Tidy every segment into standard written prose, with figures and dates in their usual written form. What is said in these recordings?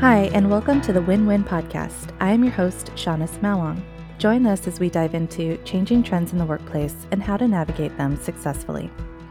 Hi, and welcome to the Win-Win Podcast. I am your host, Shauna Smallong. Join us as we dive into changing trends in the workplace and how to navigate them successfully.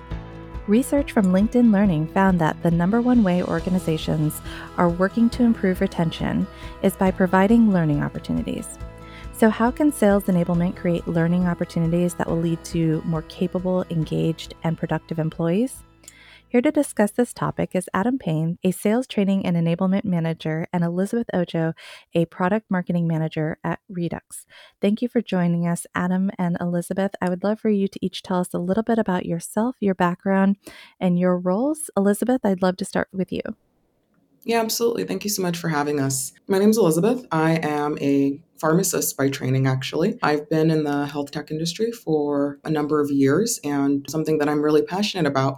Research from LinkedIn Learning found that the number one way organizations are working to improve retention is by providing learning opportunities. So how can sales enablement create learning opportunities that will lead to more capable, engaged, and productive employees? Here to discuss this topic is Adam Payne, a sales training and enablement manager, and Elizabeth Ojo, a product marketing manager at Redux. Thank you for joining us, Adam and Elizabeth. I would love for you to each tell us a little bit about yourself, your background, and your roles. Elizabeth, I'd love to start with you. Yeah, absolutely. Thank you so much for having us. My name is Elizabeth. I am a pharmacist by training, actually. I've been in the health tech industry for a number of years, and something that I'm really passionate about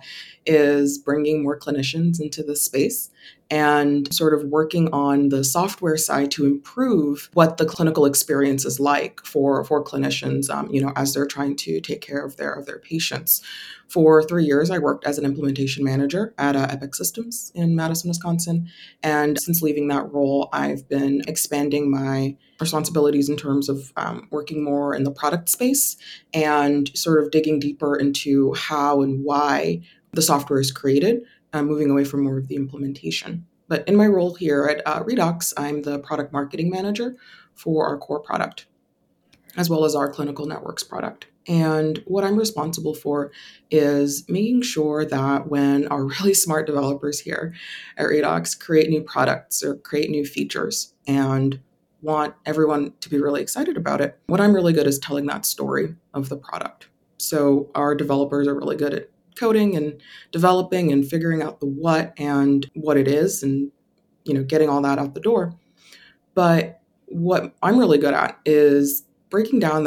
is bringing more clinicians into this space and sort of working on the software side to improve what the clinical experience is like for clinicians, as they're trying to take care of their patients. For 3 years, I worked as an implementation manager at Epic Systems in Madison, Wisconsin. And since leaving that role, I've been expanding my responsibilities in terms of working more in the product space and sort of digging deeper into how and why the software is created, moving away from more of the implementation. But in my role here at Redux, I'm the product marketing manager for our core product, as well as our clinical networks product. And what I'm responsible for is making sure that when our really smart developers here at Redux create new products or create new features and want everyone to be really excited about it, what I'm really good is telling that story of the product. So our developers are really good at coding and developing and figuring out the what and what it is and getting all that out the door. But what I'm really good at is breaking down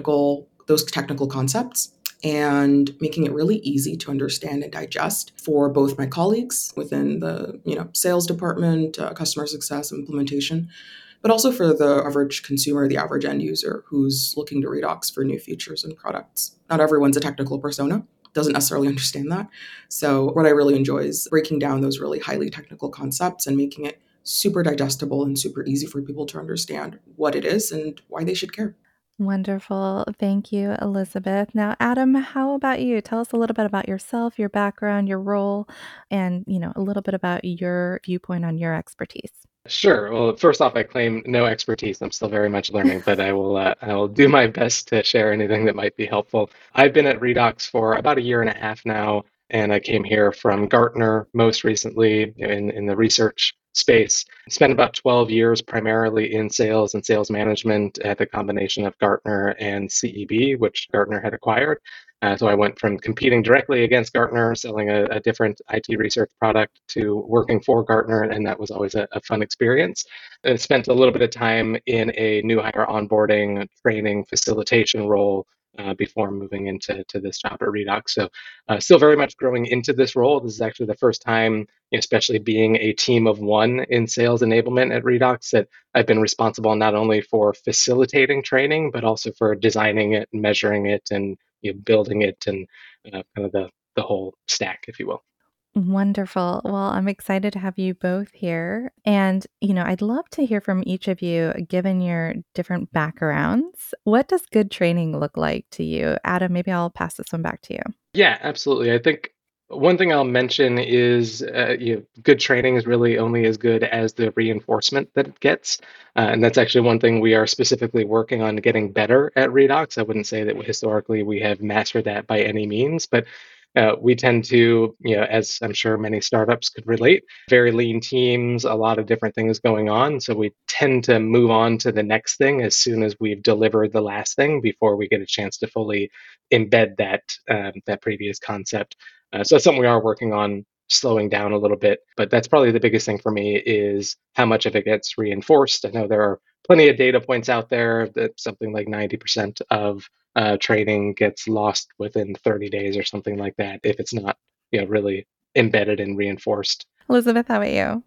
those technical concepts and making it really easy to understand and digest for both my colleagues within the sales department, customer success, implementation, but also for the average consumer, the average end user who's looking to Redux for new features and products. Not everyone's a technical persona, doesn't necessarily understand that. So what I really enjoy is breaking down those really highly technical concepts and making it super digestible and super easy for people to understand what it is and why they should care. Wonderful. Thank you, Elizabeth. Now, Adam, how about you? Tell us a little bit about yourself, your background, your role, and, a little bit about your viewpoint on your expertise. Sure. Well, first off, I claim no expertise. I'm still very much learning, but I will do my best to share anything that might be helpful. I've been at Redux for about a year and a half now, and I came here from Gartner most recently in the research space. Spent about 12 years primarily in sales and sales management at the combination of Gartner and CEB, which Gartner had acquired. So I went from competing directly against Gartner, selling a different IT research product, to working for Gartner, and that was always a fun experience. I spent a little bit of time in a new hire onboarding, training, facilitation role before moving into this job at Redux. So still very much growing into this role. This is actually the first time, especially being a team of one in sales enablement at Redux, that I've been responsible not only for facilitating training, but also for designing it, measuring it, and building it, and kind of the whole stack, if you will. Wonderful. Well, I'm excited to have you both here. And, I'd love to hear from each of you, given your different backgrounds. What does good training look like to you? Adam, maybe I'll pass this one back to you. Yeah, absolutely. I think one thing I'll mention is good training is really only as good as the reinforcement that it gets. And that's actually one thing we are specifically working on getting better at Redux. I wouldn't say that historically we have mastered that by any means, but we tend to, as I'm sure many startups could relate, very lean teams, a lot of different things going on. So we tend to move on to the next thing as soon as we've delivered the last thing before we get a chance to fully embed that previous concept. So that's something we are working on, slowing down a little bit. But that's probably the biggest thing for me, is how much of it gets reinforced. I know there are plenty of data points out there that something like 90% of training gets lost within 30 days or something like that, if it's not really embedded and reinforced. Elizabeth, how about you?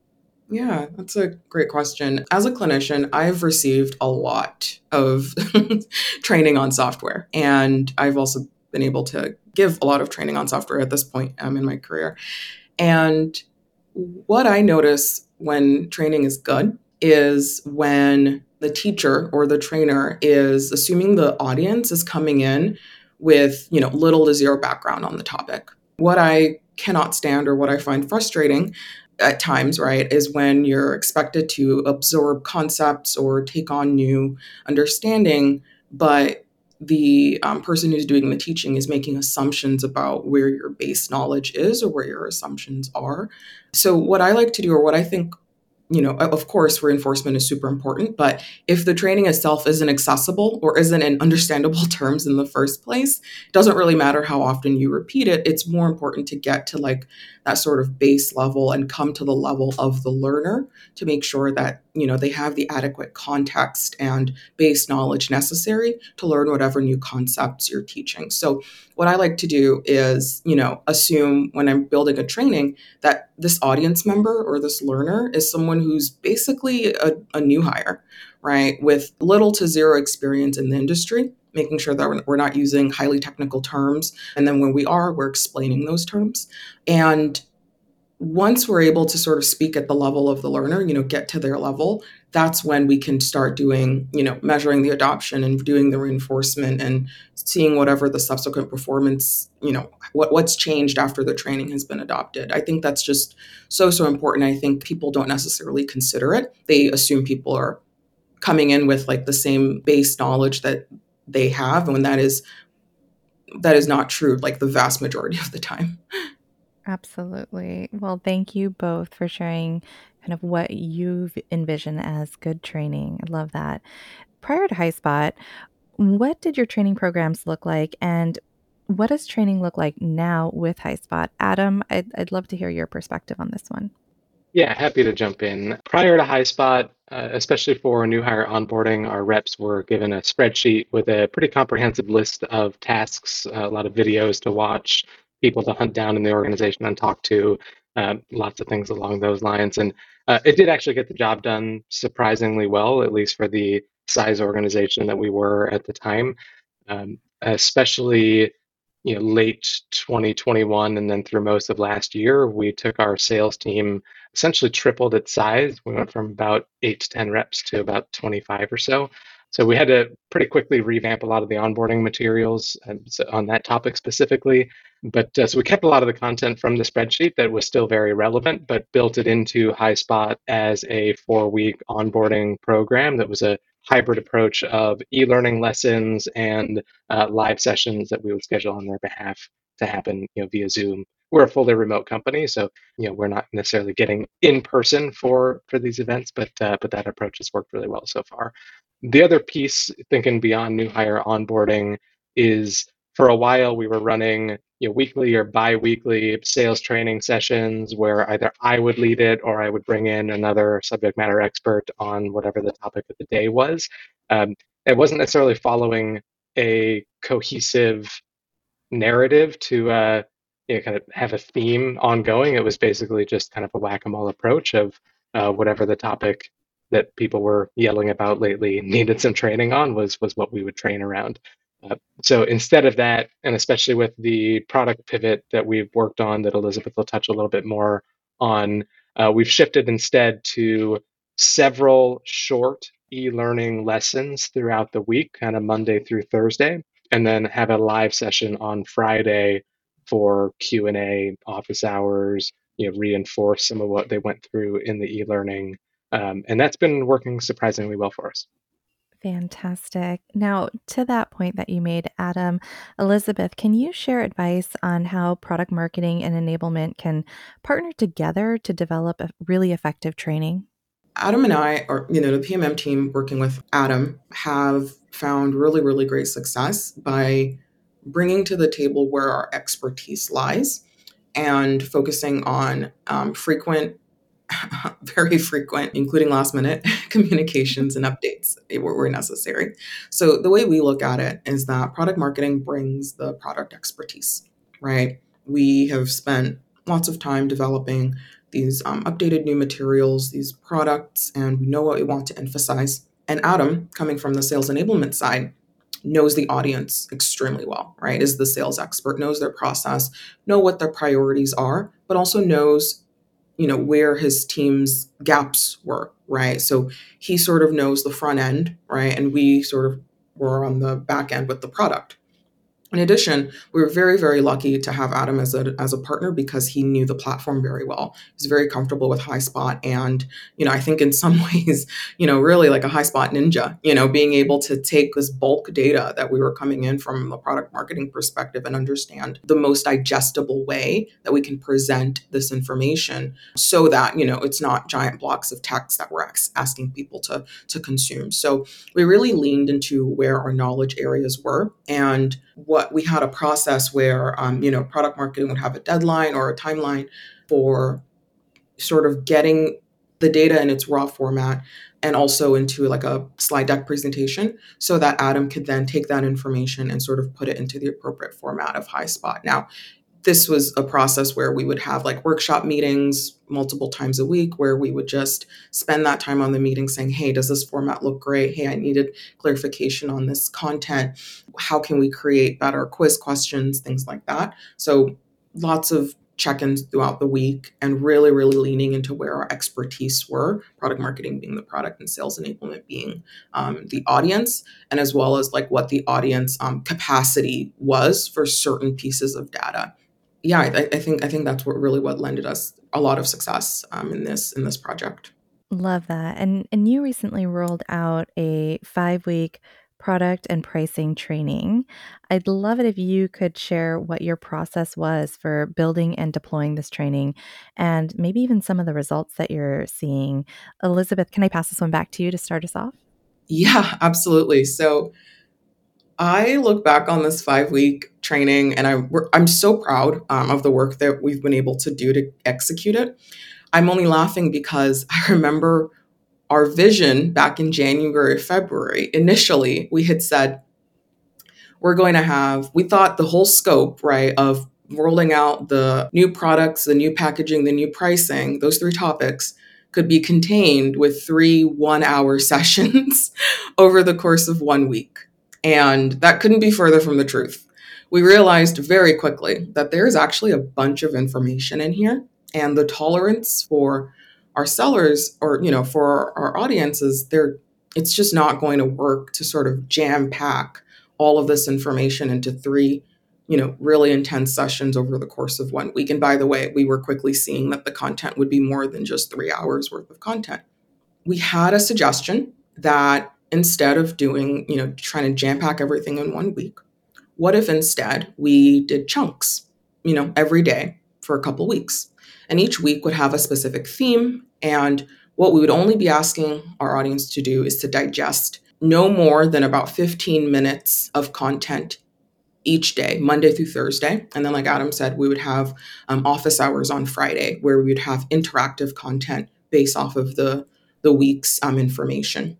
Yeah, that's a great question. As a clinician, I've received a lot of training on software, and I've also been able to give a lot of training on software at this point in my career. And what I notice when training is good is when the teacher or the trainer is assuming the audience is coming in with, little to zero background on the topic. What I cannot stand or what I find frustrating at times, right, is when you're expected to absorb concepts or take on new understanding, but the person who's doing the teaching is making assumptions about where your base knowledge is or where your assumptions are. So, what I like to do, or what I think, of course, reinforcement is super important, but if the training itself isn't accessible or isn't in understandable terms in the first place, it doesn't really matter how often you repeat it. It's more important to get to like that sort of base level and come to the level of the learner to make sure that, they have the adequate context and base knowledge necessary to learn whatever new concepts you're teaching. So what I like to do is, assume when I'm building a training that this audience member or this learner is someone who's basically a new hire, right? With little to zero experience in the industry, making sure that we're not using highly technical terms. And then when we are, we're explaining those terms. And once we're able to sort of speak at the level of the learner, get to their level, that's when we can start doing, measuring the adoption and doing the reinforcement and seeing whatever the subsequent performance, what's changed after the training has been adopted. I think that's just so important. I think people don't necessarily consider it. They assume people are coming in with like the same base knowledge that they have, and when that is not true, like the vast majority of the time. Absolutely. Well, thank you both for sharing kind of what you envision as good training. I love that. Prior to HighSpot, what did your training programs look like, and what does training look like now with HighSpot? Adam, I'd love to hear your perspective on this one. Yeah, happy to jump in. Prior to HighSpot, especially for new hire onboarding, our reps were given a spreadsheet with a pretty comprehensive list of tasks, a lot of videos to watch, people to hunt down in the organization and talk to, lots of things along those lines. And it did actually get the job done surprisingly well, at least for the size organization that we were at the time, especially late 2021 and then through most of last year. We took our sales team, essentially tripled its size. We went from about 8 to 10 reps to about 25 or so. So we had to pretty quickly revamp a lot of the onboarding materials on that topic specifically. But so we kept a lot of the content from the spreadsheet that was still very relevant, but built it into HighSpot as a 4-week onboarding program that was a hybrid approach of e-learning lessons and live sessions that we would schedule on their behalf to happen, via Zoom. We're a fully remote company, so we're not necessarily getting in person for these events, but that approach has worked really well so far. The other piece, thinking beyond new hire onboarding, is for a while we were running weekly or bi-weekly sales training sessions where either I would lead it or I would bring in another subject matter expert on whatever the topic of the day was. It wasn't necessarily following a cohesive narrative to kind of have a theme ongoing. It was basically just kind of a whack-a-mole approach of whatever the topic that people were yelling about lately needed some training on was what we would train around. So instead of that, and especially with the product pivot that we've worked on that Elizabeth will touch a little bit more on, we've shifted instead to several short e-learning lessons throughout the week, kind of Monday through Thursday, and then have a live session on Friday for Q&A, office hours, reinforce some of what they went through in the e-learning. And that's been working surprisingly well for us. Fantastic. Now, to that point that you made, Adam, Elizabeth, can you share advice on how product marketing and enablement can partner together to develop a really effective training? Adam and I, or the PMM team working with Adam, have found really, really great success by bringing to the table where our expertise lies and focusing on frequent, very frequent, including last minute communications and updates where necessary. So the way we look at it is that product marketing brings the product expertise, right? We have spent lots of time developing these updated new materials, these products, and we know what we want to emphasize. And Adam, coming from the sales enablement side, knows the audience extremely well, right? Is the sales expert, knows their process, know what their priorities are, but also knows where his team's gaps were, right? So he sort of knows the front end, right? And we sort of were on the back end with the product. In addition, we were very, very lucky to have Adam as a partner because he knew the platform very well. He was very comfortable with HighSpot. And, I think in some ways, really like a HighSpot ninja, being able to take this bulk data that we were coming in from a product marketing perspective and understand the most digestible way that we can present this information so that, it's not giant blocks of text that we're asking people to consume. So we really leaned into where our knowledge areas were and what we had a process where, product marketing would have a deadline or a timeline for sort of getting the data in its raw format and also into like a slide deck presentation so that Adam could then take that information and sort of put it into the appropriate format of HighSpot. Now, this was a process where we would have like workshop meetings multiple times a week where we would just spend that time on the meeting saying, hey, does this format look great? Hey, I needed clarification on this content. How can we create better quiz questions, things like that? So lots of check-ins throughout the week and really, really leaning into where our expertise were, product marketing being the product and sales enablement being the audience, and as well as like what the audience capacity was for certain pieces of data. Yeah, I think that's what lended us a lot of success in this project. Love that. And you recently rolled out a 5-week product and pricing training. I'd love it if you could share what your process was for building and deploying this training and maybe even some of the results that you're seeing. Elizabeth, can I pass this one back to you to start us off? Yeah, absolutely. So I look back on this 5-week training and I'm so proud of the work that we've been able to do to execute it. I'm only laughing because I remember our vision back in January, February. Initially, we had said we thought the whole scope, right, of rolling out the new products, the new packaging, the new pricing, those 3 topics could be contained with 3 one-hour sessions over the course of 1 week. And that couldn't be further from the truth. We realized very quickly that there's actually a bunch of information in here, and the tolerance for our sellers or, for our audiences, it's just not going to work to sort of jam pack all of this information into 3, really intense sessions over the course of 1 week. And by the way, we were quickly seeing that the content would be more than just 3 hours worth of content. We had a suggestion that instead of doing, trying to jam pack everything in 1 week, what if instead we did chunks, every day for a couple weeks? And each week would have a specific theme. And what we would only be asking our audience to do is to digest no more than about 15 minutes of content each day, Monday through Thursday. And then, like Adam said, we would have office hours on Friday where we would have interactive content based off of the week's information.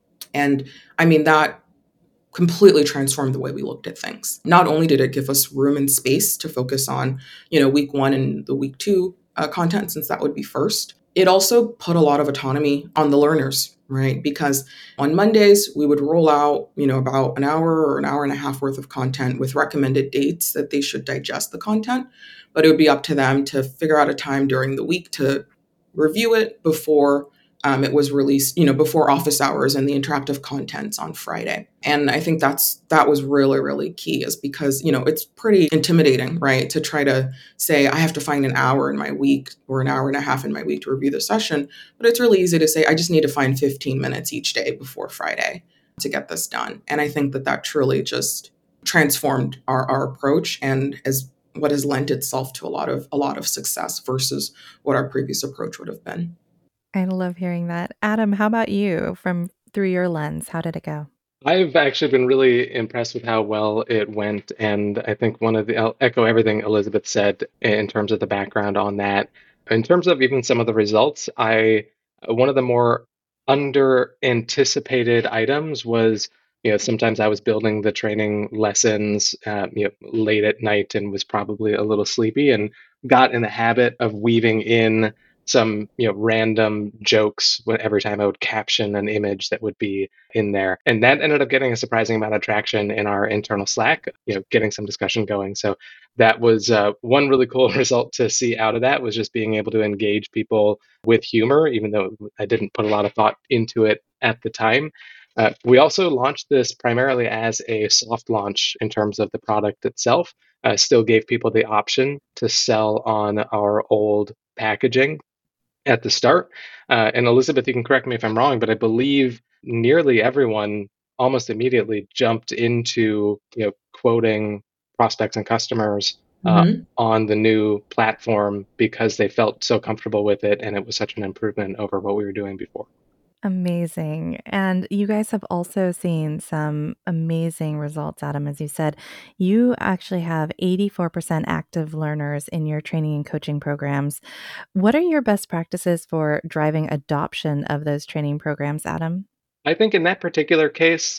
And I mean, that completely transformed the way we looked at things. Not only did it give us room and space to focus on, week 1 and the week 2 content, since that would be first, it also put a lot of autonomy on the learners, right? Because on Mondays, we would roll out, about an hour or an hour and a half worth of content with recommended dates that they should digest the content. But it would be up to them to figure out a time during the week to review it before it was released, before office hours and the interactive contents on Friday. And I think that was really, really key, is because, it's pretty intimidating, right? To try to say, I have to find an hour in my week or an hour and a half in my week to review the session. But it's really easy to say, I just need to find 15 minutes each day before Friday to get this done. And I think that truly just transformed our approach and is what has lent itself to a lot of success versus what our previous approach would have been. I love hearing that. Adam, how about you through your lens? How did it go? I've actually been really impressed with how well it went, and I think I'll echo everything Elizabeth said in terms of the background on that. In terms of even some of the results, one of the more under anticipated items was, sometimes I was building the training lessons, late at night and was probably a little sleepy and got in the habit of weaving in some random jokes every time I would caption an image that would be in there, and that ended up getting a surprising amount of traction in our internal Slack, getting some discussion going. So that was one really cool result to see out of that, was just being able to engage people with humor, even though I didn't put a lot of thought into it at the time. We also launched this primarily as a soft launch in terms of the product itself. Still gave people the option to sell on our old packaging at the start. And Elizabeth, you can correct me if I'm wrong, but I believe nearly everyone almost immediately jumped into quoting prospects and customers on the new platform because they felt so comfortable with it, and it was such an improvement over what we were doing before. Amazing. And you guys have also seen some amazing results, Adam. As you said, you actually have 84% active learners in your training and coaching programs. What are your best practices for driving adoption of those training programs, Adam? I think in that particular case,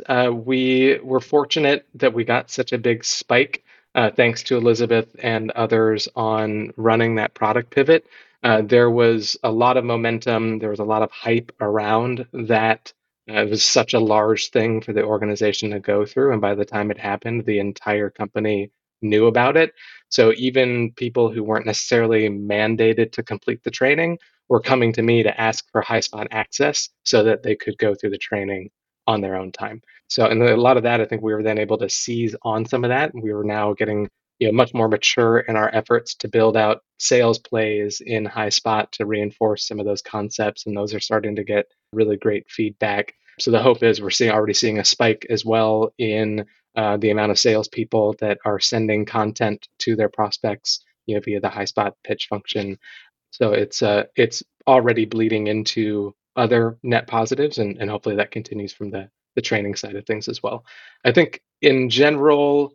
we were fortunate that we got such a big spike, thanks to Elizabeth and others on running that product pivot. There was a lot of momentum. There was a lot of hype around that. It was such a large thing for the organization to go through. And by the time it happened, the entire company knew about it. So even people who weren't necessarily mandated to complete the training were coming to me to ask for HighSpot access so that they could go through the training on their own time. So, and a lot of that, I think we were then able to seize on some of that. We were now getting much more mature in our efforts to build out sales plays in HighSpot to reinforce some of those concepts, and those are starting to get really great feedback. So the hope is we're already seeing a spike as well in the amount of salespeople that are sending content to their prospects via the HighSpot pitch function. So it's already bleeding into other net positives, and hopefully that continues from the training side of things as well. I think in general,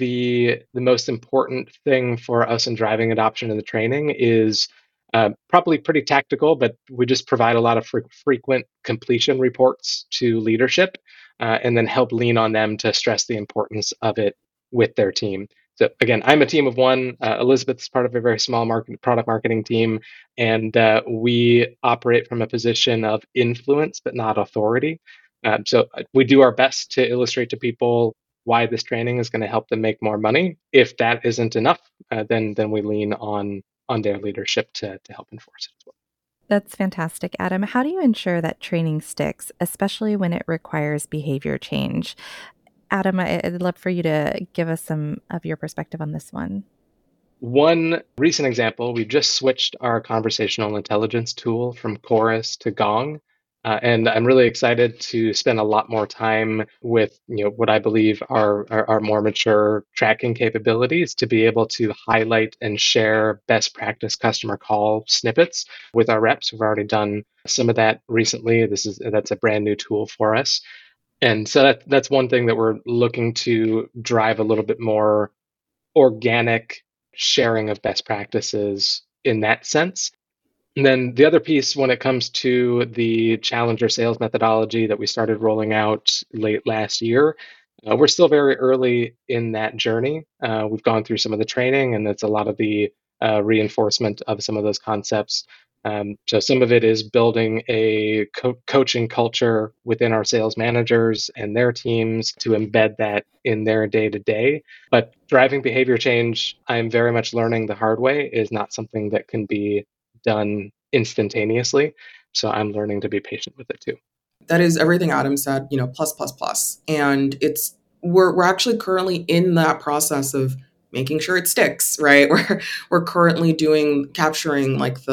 the most important thing for us in driving adoption of the training is probably pretty tactical, but we just provide a lot of frequent completion reports to leadership, and then help lean on them to stress the importance of it with their team. So again, I'm a team of one. Elizabeth is part of a very small product marketing team, and we operate from a position of influence, but not authority. So we do our best to illustrate to people why this training is going to help them make more money. If that isn't enough, then we lean on their leadership to help enforce it as well. That's fantastic, Adam. How do you ensure that training sticks, especially when it requires behavior change? Adam, I'd love for you to give us some of your perspective on this one. One recent example, we've just switched our conversational intelligence tool from Chorus to Gong. And I'm really excited to spend a lot more time with what I believe are more mature tracking capabilities to be able to highlight and share best practice customer call snippets with our reps. We've already done some of that recently. That's a brand new tool for us. And so that's one thing that we're looking to drive a little bit more organic sharing of best practices in that sense. And then the other piece, when it comes to the Challenger sales methodology that we started rolling out late last year, we're still very early in that journey. We've gone through some of the training, and it's a lot of the reinforcement of some of those concepts. So some of it is building a coaching culture within our sales managers and their teams to embed that in their day-to-day. But driving behavior change, I'm very much learning the hard way, is not something that can be done instantaneously. So I'm learning to be patient with it too. That is everything Adam said, plus, plus, plus. And we're actually currently in that process of making sure it sticks, right? We're currently capturing like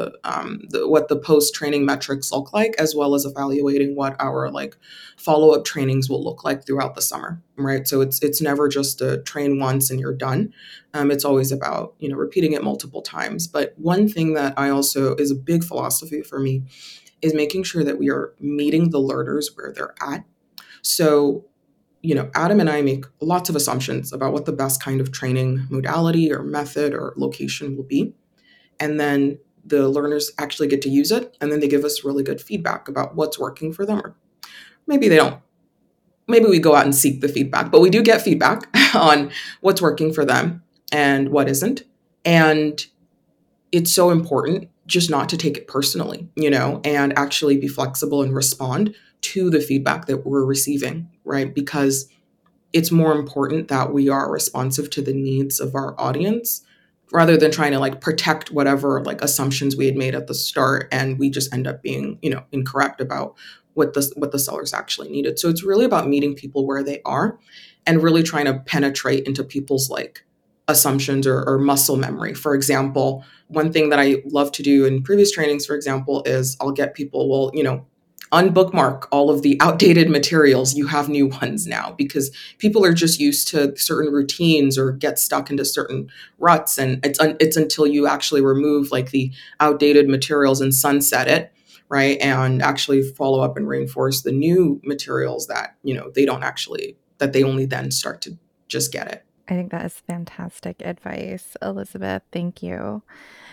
what the post training metrics look like, as well as evaluating what our like follow-up trainings will look like throughout the summer, right? So it's never just a train once and you're done. It's always about, repeating it multiple times. But one thing that I also is a big philosophy for me is making sure that we are meeting the learners where they're at. So, Adam and I make lots of assumptions about what the best kind of training modality or method or location will be. And then the learners actually get to use it. And then they give us really good feedback about what's working for them. Or maybe they don't. Maybe we go out and seek the feedback, but we do get feedback on what's working for them and what isn't. And it's so important just not to take it personally, and actually be flexible and respond to the feedback that we're receiving, right? Because it's more important that we are responsive to the needs of our audience rather than trying to like protect whatever like assumptions we had made at the start and we just end up being, incorrect about what the sellers actually needed. So it's really about meeting people where they are and really trying to penetrate into people's like assumptions or muscle memory. For example, one thing that I love to do in previous trainings, for example, is I'll get people, well, unbookmark all of the outdated materials. You have new ones now because people are just used to certain routines or get stuck into certain ruts. And it's until you actually remove like the outdated materials and sunset it, right? And actually follow up and reinforce the new materials that, that they only then start to just get it. I think that is fantastic advice, Elizabeth. Thank you.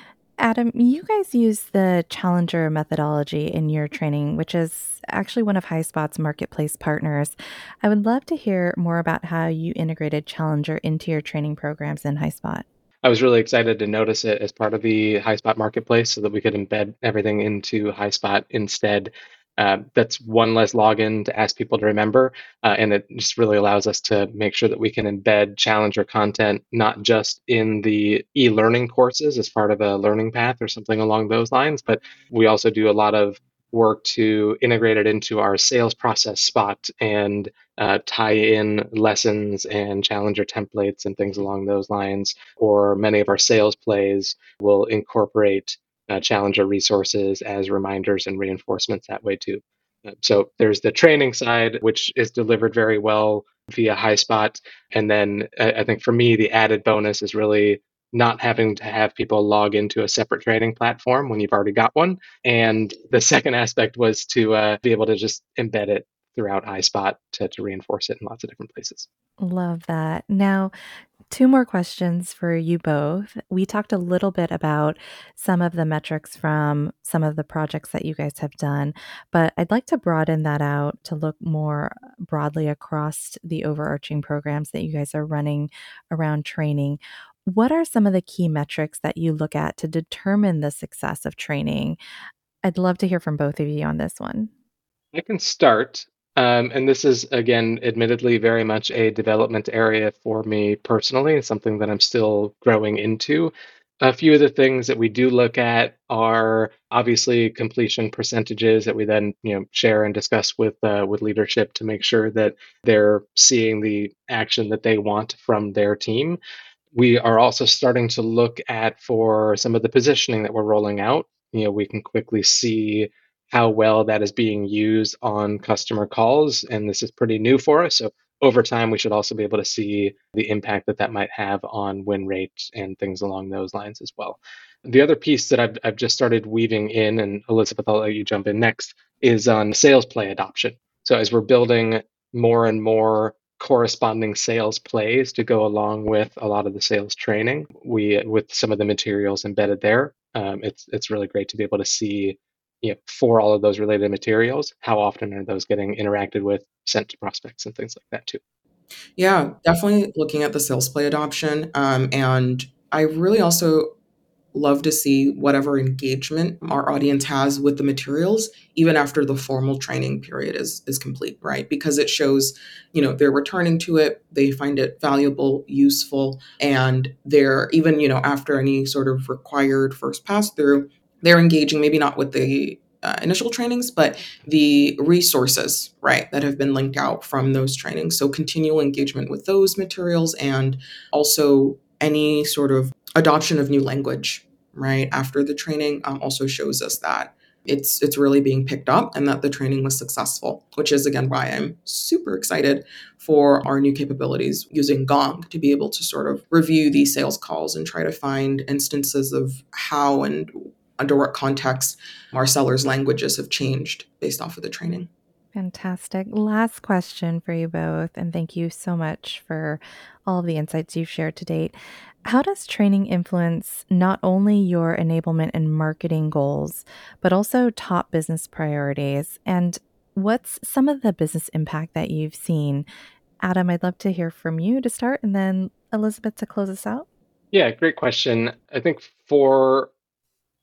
Adam, you guys use the Challenger methodology in your training, which is actually one of HighSpot's marketplace partners. I would love to hear more about how you integrated Challenger into your training programs in HighSpot. I was really excited to notice it as part of the HighSpot marketplace so that we could embed everything into HighSpot instead. That's one less login to ask people to remember, and it just really allows us to make sure that we can embed Challenger content not just in the e-learning courses as part of a learning path or something along those lines, but we also do a lot of work to integrate it into our sales process spot and tie in lessons and Challenger templates and things along those lines. Or many of our sales plays will incorporate Challenger resources as reminders and reinforcements that way too. So there's the training side, which is delivered very well via HighSpot. And then I think for me, the added bonus is really not having to have people log into a separate training platform when you've already got one. And the second aspect was to be able to just embed it throughout HighSpot to reinforce it in lots of different places. Love that. Now, two more questions for you both. We talked a little bit about some of the metrics from some of the projects that you guys have done, but I'd like to broaden that out to look more broadly across the overarching programs that you guys are running around training. What are some of the key metrics that you look at to determine the success of training? I'd love to hear from both of you on this one. I can start. And this is, again, admittedly very much a development area for me personally. It's something that I'm still growing into. A few of the things that we do look at are obviously completion percentages that we then, share and discuss with leadership to make sure that they're seeing the action that they want from their team. We are also starting to look at for some of the positioning that we're rolling out. We can quickly see how well that is being used on customer calls, and this is pretty new for us. So over time, we should also be able to see the impact that that might have on win rates and things along those lines as well. The other piece that I've just started weaving in, and Elizabeth, I'll let you jump in next, is on sales play adoption. So as we're building more and more corresponding sales plays to go along with a lot of the sales training, we with some of the materials embedded there, it's really great to be able to see, for all of those related materials, how often are those getting interacted with, sent to prospects and things like that too. Yeah, definitely looking at the sales play adoption. And I really also love to see whatever engagement our audience has with the materials, even after the formal training period is complete, right? Because it shows, they're returning to it, they find it valuable, useful, and they're even, after any sort of required first pass through, they're engaging maybe not with the initial trainings, but the resources, right, that have been linked out from those trainings. So continual engagement with those materials and also any sort of adoption of new language, right, after the training also shows us that it's really being picked up and that the training was successful, which is again why I'm super excited for our new capabilities using Gong to be able to sort of review these sales calls and try to find instances of how and under what context our sellers' languages have changed based off of the training. Fantastic. Last question for you both, and thank you so much for all of the insights you've shared to date. How does training influence not only your enablement and marketing goals, but also top business priorities? And what's some of the business impact that you've seen? Adam, I'd love to hear from you to start, and then Elizabeth to close us out. Yeah, great question. I think for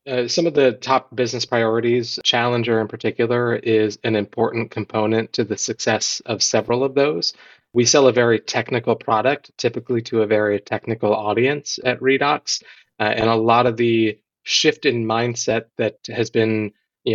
Some of the top business priorities, Challenger in particular, is an important component to the success of several of those. We sell a very technical product, typically to a very technical audience at Redox, and a lot of the shift in mindset that has been,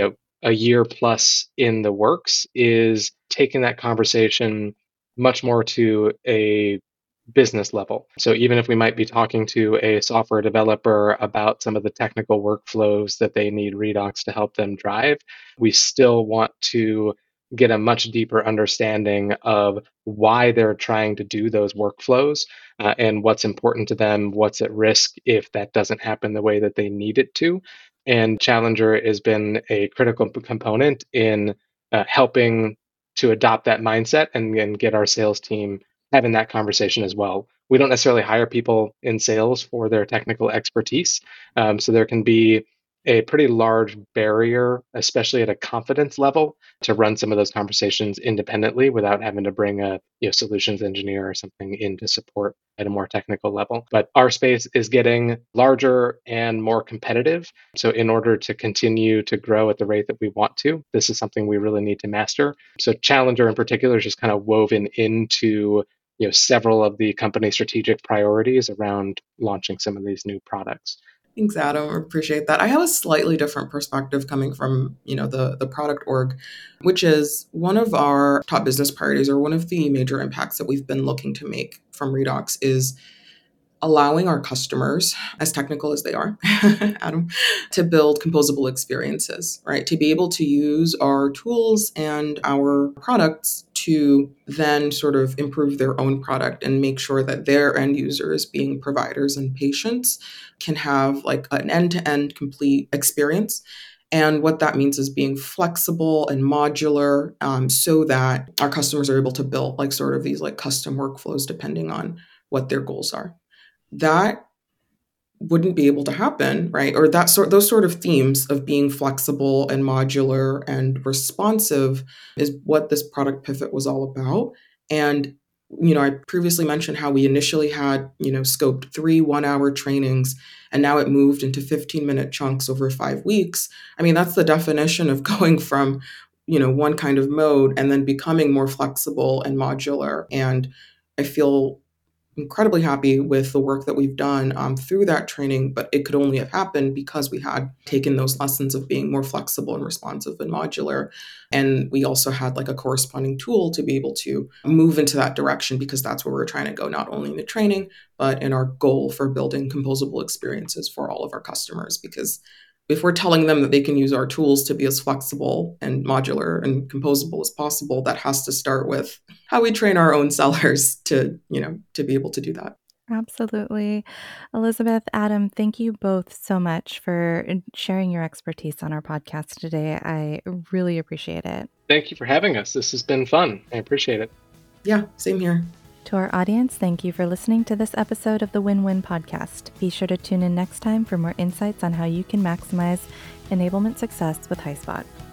a year plus in the works is taking that conversation much more to a business level. So even if we might be talking to a software developer about some of the technical workflows that they need Redox to help them drive, we still want to get a much deeper understanding of why they're trying to do those workflows and what's important to them, what's at risk if that doesn't happen the way that they need it to. And Challenger has been a critical component in helping to adopt that mindset and get our sales team having that conversation as well. We don't necessarily hire people in sales for their technical expertise. So there can be a pretty large barrier, especially at a confidence level, to run some of those conversations independently without having to bring a solutions engineer or something in to support at a more technical level. But our space is getting larger and more competitive. So in order to continue to grow at the rate that we want to, this is something we really need to master. So Challenger in particular is just kind of woven into several of the company strategic priorities around launching some of these new products. Thanks, Adam. I appreciate that. I have a slightly different perspective coming from, the product org, which is one of our top business priorities, or one of the major impacts that we've been looking to make from Redox is allowing our customers, as technical as they are, Adam, to build composable experiences, right? To be able to use our tools and our products to then sort of improve their own product and make sure that their end users, being providers and patients, can have like an end-to-end complete experience. And what that means is being flexible and modular, so that our customers are able to build like sort of these like custom workflows depending on what their goals are. That wouldn't be able to happen, right? Or those sort of themes of being flexible and modular and responsive is what this product pivot was all about. And I previously mentioned how we initially had, scoped 3 1-hour trainings, and now it moved into 15-minute chunks over 5 weeks. I mean, that's the definition of going from, one kind of mode and then becoming more flexible and modular. And I feel incredibly happy with the work that we've done through that training, but it could only have happened because we had taken those lessons of being more flexible and responsive and modular. And we also had like a corresponding tool to be able to move into that direction, because that's where we're trying to go, not only in the training, but in our goal for building composable experiences for all of our customers. Because if we're telling them that they can use our tools to be as flexible and modular and composable as possible, that has to start with how we train our own sellers to be able to do that. Absolutely. Elizabeth, Adam, thank you both so much for sharing your expertise on our podcast today. I really appreciate it. Thank you for having us. This has been fun. I appreciate it. Yeah, same here. To our audience, thank you for listening to this episode of the Win-Win Podcast. Be sure to tune in next time for more insights on how you can maximize enablement success with HighSpot.